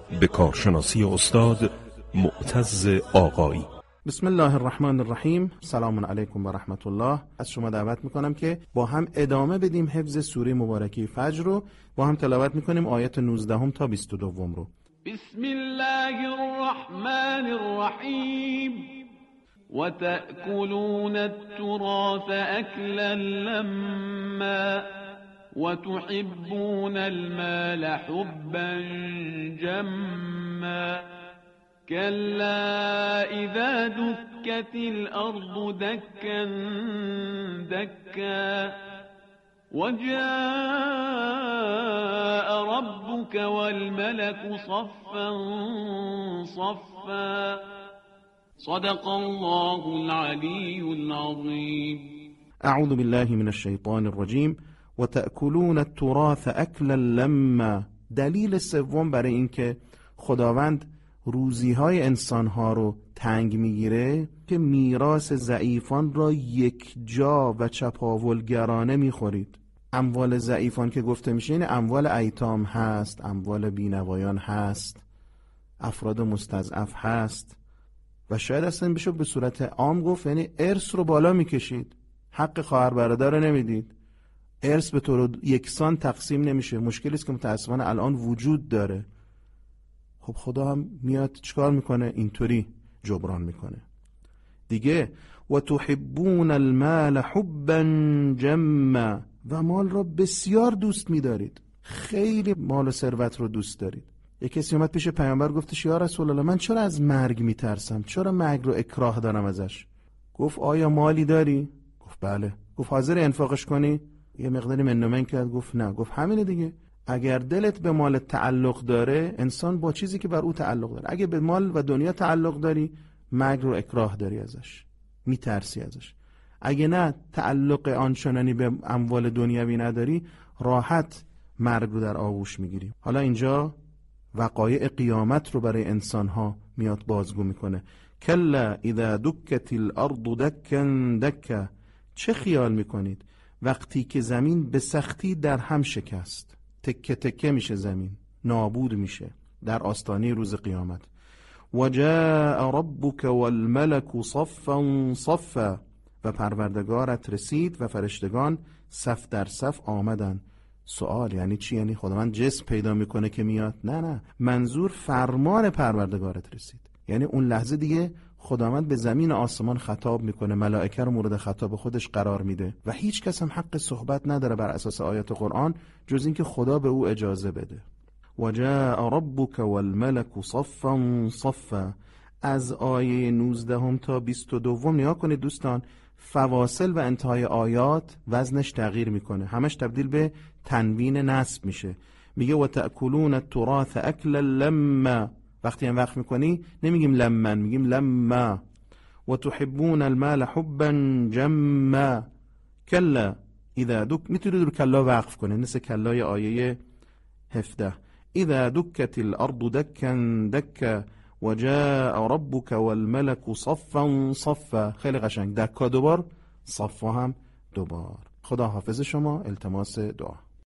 به کارشناسی استاد معتز آقایی. بسم الله الرحمن الرحیم. سلام علیکم و رحمت الله. از شما دعوت میکنم که با هم ادامه بدیم حفظ سوره مبارکه فجر رو. با هم تلاوت میکنیم آیت 19 تا 22 رو. بسم الله الرحمن الرحیم. وتأكلون التراث أكلا لما وتحبون المال حبا جما كلا إذا دكت الأرض دكا دكا وجاء ربك والملك صفا صفا صدق الله العلی العظیم. اعوذ بالله من الشیطان الرجیم. و تأکلون التراث اکلا لما. دلیل سوم برای اینکه خداوند روزیهای انسانها رو تنگ میگیره که میراث ضعیفان را یک جا و چپاولگرانه میخورید. اموال ضعیفان که گفته میشه این اموال ایتام هست، اموال بینوایان هست، افراد مستضعف هست و شاید اصلا بشه به صورت عام گفت یعنی ارث رو بالا میکشید، حق خواهر برادر رو نمیدید، ارث به طور یکسان تقسیم نمیشه. مشکلی است که متاسفانه الان وجود داره. خب خدا هم میاد چیکار میکنه؟ اینطوری جبران میکنه دیگه. و تحبون المال حبا جما. و مال را بسیار دوست میدارید، خیلی مال و ثروت رو دوست دارید. یک کسی اومد پیش پیامبر گفتش یا رسول الله من چرا از مرگ میترسم؟ چرا مرگ رو اکراه دارم ازش؟ گفت آیا مالی داری؟ گفت بله. گفت حاضر انفاقش کنی؟ یه مقداری من کرد، گفت نه. گفت همینه دیگه. اگر دلت به مال تعلق داره، انسان با چیزی که بر او تعلق داره، اگه به مال و دنیا تعلق داری، مرگ رو اکراه داری ازش، میترسی ازش. اگه نه تعلق آنچنانی به اموال دنیوی نداری، راحت مرگ رو در آغوش میگیری. حالا اینجا وقایع قیامت رو برای انسانها میاد بازگو میکنه. کلا اذا دکت الارض دکا دکا. چه خیال میکنید وقتی که زمین به سختی در هم شکست، تکه تکه میشه، زمین نابود میشه در آستانه روز قیامت. و جاء ربک والملک صفا صفا. و پروردگارت رسید و فرشتگان صف در صف آمدن. سوال یعنی چی؟ یعنی خداوند جسم پیدا میکنه که میاد؟ نه، منظور فرمان پروردگارت رسید. یعنی اون لحظه دیگه خداوند به زمین آسمان خطاب میکنه، ملائکه رو مورد خطاب خودش قرار میده و هیچ کس هم حق صحبت نداره بر اساس آیات قرآن جز اینکه خدا به او اجازه بده. و جاء ربک والملک صفا صفا. از آیه 19 تا 22 نگاه کنید دوستان. فواصل و انتهای آیات وزنش تغییر میکنه، همش تبدیل به تنوین نصب میشه. میگه و تأکلون التراث اکلا لما. وقتی هم وقف میکنی نمیگیم لمن، میگیم لما. و تحبون المال حبا جما کلا اذا دک. میتونید رو کلا وقف کنه، مثل کلای آیه 17. اذا دکت الارض دکا دکا و جاء ربک والملک صفا صفا. خیلی قشنگ. دکا دوبار، صفا هم دوبار. خدا حافظ شما. التماس دعا.